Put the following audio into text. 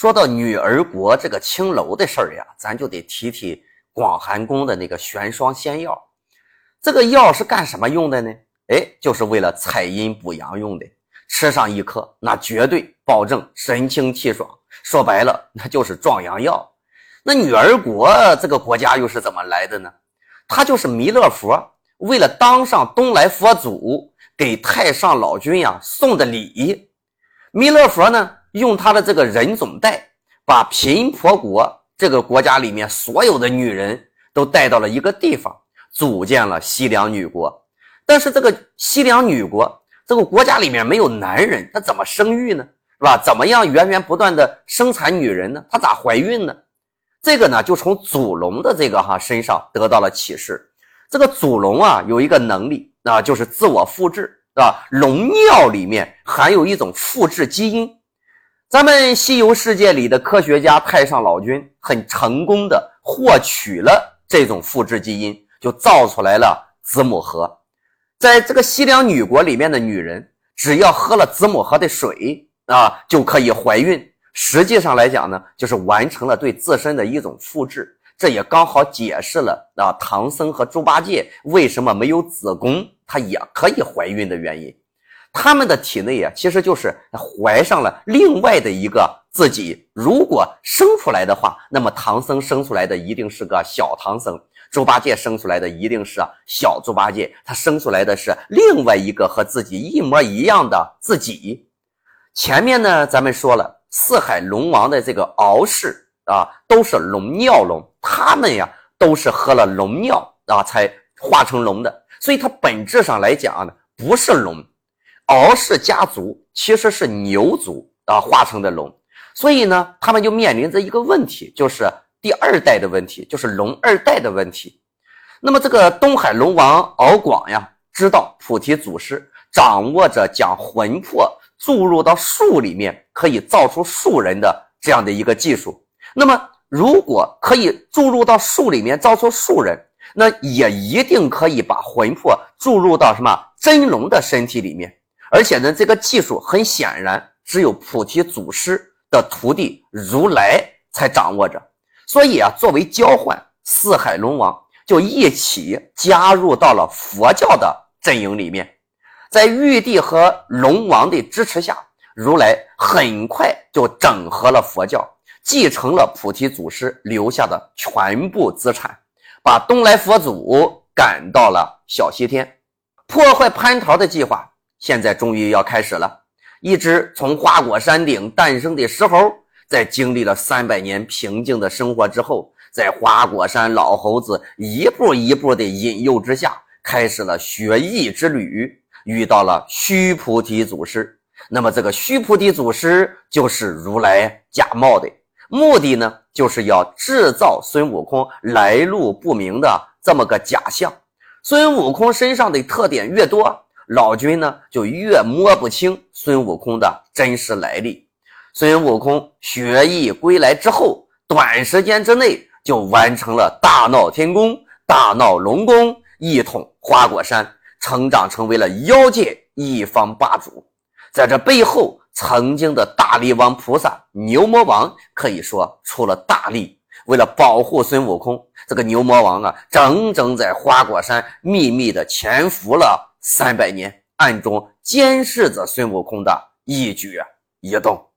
说到女儿国这个青楼的事儿呀，咱就得提提广寒宫的那个玄霜仙药。这个药是干什么用的呢？就是为了采阴补阳用的。吃上一颗，那绝对保证神清气爽。说白了，那就是壮阳药。那女儿国这个国家又是怎么来的呢？它就是弥勒佛为了当上东来佛祖，给太上老君呀送的礼。弥勒佛呢，用他的这个人总带，把频婆国这个国家里面所有的女人都带到了一个地方，组建了西凉女国。但是这个西凉女国这个国家里面没有男人，他怎么生育呢？是吧？怎么样源源不断的生产女人呢？她咋怀孕呢？这个呢，就从祖龙的这个身上得到了启示。这个祖龙啊，有一个能力就是自我复制。龙尿里面含有一种复制基因。咱们西游世界里的科学家太上老君很成功的获取了这种复制基因，就造出来了子母河。在这个西凉女国里面的女人，只要喝了子母河的水就可以怀孕。实际上来讲呢，就是完成了对自身的一种复制。这也刚好解释了唐僧和猪八戒为什么没有子宫，他也可以怀孕的原因。他们的体内其实就是怀上了另外的一个自己。如果生出来的话，那么唐僧生出来的一定是个小唐僧，猪八戒生出来的一定是小猪八戒，他生出来的是另外一个和自己一模一样的自己。前面呢，咱们说了四海龙王的这个敖氏都是龙尿龙，他们都是喝了龙尿才化成龙的，所以它本质上来讲呢，不是龙。敖氏家族其实是牛族化成的龙，所以呢，他们就面临着一个问题，就是第二代的问题，就是龙二代的问题。那么这个东海龙王敖广知道菩提祖师掌握着将魂魄注入到树里面可以造出树人的这样的一个技术。那么如果可以注入到树里面造出树人，那也一定可以把魂魄注入到什么真龙的身体里面。而且呢，这个技术很显然只有菩提祖师的徒弟如来才掌握着。所以作为交换，四海龙王就一起加入到了佛教的阵营里面。在玉帝和龙王的支持下，如来很快就整合了佛教，继承了菩提祖师留下的全部资产，把东来佛祖赶到了小西天。破坏蟠桃的计划现在终于要开始了。一只从花果山顶诞生的石猴，在经历了300年平静的生活之后，在花果山老猴子一步一步的引诱之下，开始了学艺之旅，遇到了须菩提祖师。那么这个须菩提祖师就是如来假冒的，目的呢，就是要制造孙悟空来路不明的这么个假象。孙悟空身上的特点越多，老君呢就越摸不清孙悟空的真实来历。孙悟空学艺归来之后，短时间之内就完成了大闹天宫、大闹龙宫，一统花果山，成长成为了妖界一方霸主。在这背后，曾经的大力王菩萨牛魔王可以说出了大力。为了保护孙悟空，这个牛魔王整整在花果山秘密的潜伏了300年，暗中监视着孙悟空的一举一动。